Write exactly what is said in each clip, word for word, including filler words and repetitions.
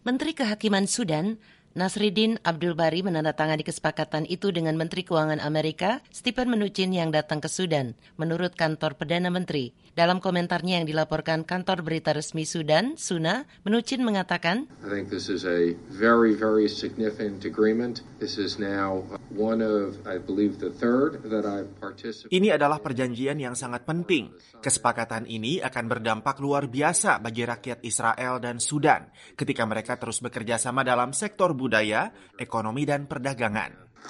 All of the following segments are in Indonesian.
Menteri Kehakiman Sudan, Nasriddin Abdul Bari menandatangani kesepakatan itu dengan Menteri Keuangan Amerika, Stephen Mnuchin yang datang ke Sudan, menurut kantor Perdana Menteri. Dalam komentarnya yang dilaporkan kantor berita resmi Sudan, SUNA, Mnuchin mengatakan, I think this is a very, very significant agreement. This is now one of, I believe, the third that I've participated. Ini adalah perjanjian yang sangat penting. Kesepakatan ini akan berdampak luar biasa bagi rakyat Israel dan Sudan ketika mereka terus bekerja sama dalam sektor budaya, ekonomi, dan perdagangan.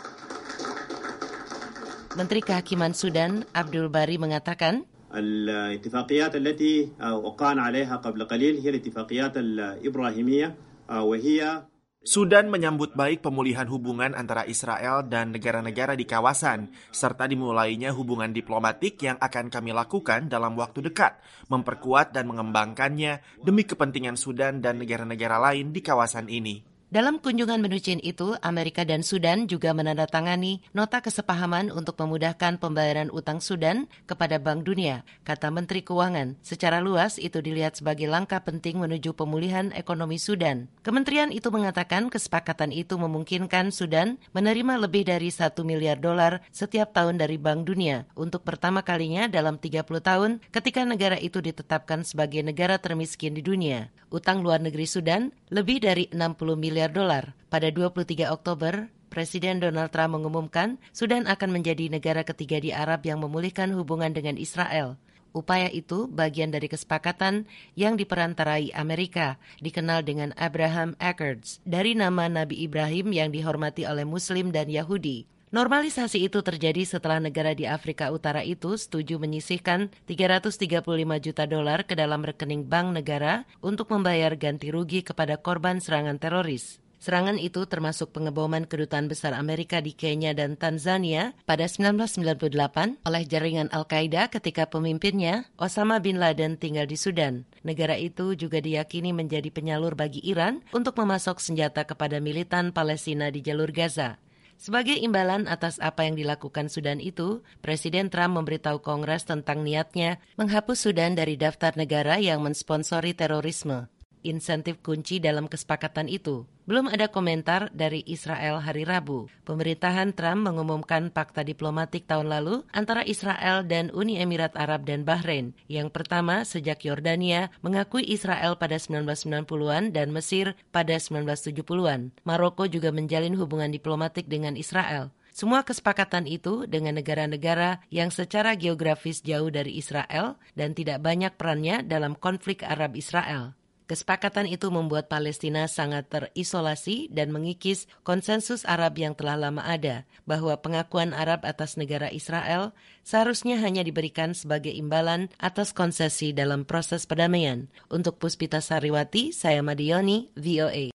Menteri Kehakiman Sudan, Abdul Bari mengatakan, الاتفاقيات التي وقعنا عليها قبل قليل هي الاتفاقيات الإبراهيمية وهي Sudan menyambut baik pemulihan hubungan antara Israel dan negara-negara di kawasan, serta dimulainya hubungan diplomatik yang akan kami lakukan dalam waktu dekat, memperkuat dan mengembangkannya demi kepentingan Sudan dan negara-negara lain di kawasan ini. Dalam kunjungan Mnuchin itu, Amerika dan Sudan juga menandatangani nota kesepahaman untuk memudahkan pembayaran utang Sudan kepada Bank Dunia, kata Menteri Keuangan. Secara luas, itu dilihat sebagai langkah penting menuju pemulihan ekonomi Sudan. Kementerian itu mengatakan kesepakatan itu memungkinkan Sudan menerima lebih dari satu miliar dolar setiap tahun dari Bank Dunia untuk pertama kalinya dalam tiga puluh tahun ketika negara itu ditetapkan sebagai negara termiskin di dunia. Utang luar negeri Sudan lebih dari enam puluh miliar dolar. Pada dua puluh tiga Oktober, Presiden Donald Trump mengumumkan Sudan akan menjadi negara ketiga di Arab yang memulihkan hubungan dengan Israel. Upaya itu bagian dari kesepakatan yang diperantarai Amerika, dikenal dengan Abraham Accords, dari nama Nabi Ibrahim yang dihormati oleh Muslim dan Yahudi. Normalisasi itu terjadi setelah negara di Afrika Utara itu setuju menyisihkan tiga ratus tiga puluh lima juta dolar ke dalam rekening bank negara untuk membayar ganti rugi kepada korban serangan teroris. Serangan itu termasuk pengeboman kedutaan besar Amerika di Kenya dan Tanzania pada sembilan belas sembilan puluh delapan oleh jaringan Al-Qaeda ketika pemimpinnya, Osama bin Laden, tinggal di Sudan. Negara itu juga diyakini menjadi penyalur bagi Iran untuk memasok senjata kepada militan Palestina di jalur Gaza. Sebagai imbalan atas apa yang dilakukan Sudan itu, Presiden Trump memberitahu Kongres tentang niatnya menghapus Sudan dari daftar negara yang mensponsori terorisme. Insentif kunci dalam kesepakatan itu. Belum ada komentar dari Israel hari Rabu. Pemerintahan Trump mengumumkan fakta diplomatik tahun lalu antara Israel dan Uni Emirat Arab dan Bahrain. Yang pertama sejak Yordania mengakui Israel pada sembilan belas sembilan puluhan dan Mesir pada sembilan belas tujuh puluhan. Maroko juga menjalin hubungan diplomatik dengan Israel. Semua kesepakatan itu dengan negara-negara yang secara geografis jauh dari Israel dan tidak banyak perannya dalam konflik Arab-Israel. Kesepakatan itu membuat Palestina sangat terisolasi dan mengikis konsensus Arab yang telah lama ada, bahwa pengakuan Arab atas negara Israel seharusnya hanya diberikan sebagai imbalan atas konsesi dalam proses perdamaian. Untuk Puspita Sariwati, saya Madioni, V O A.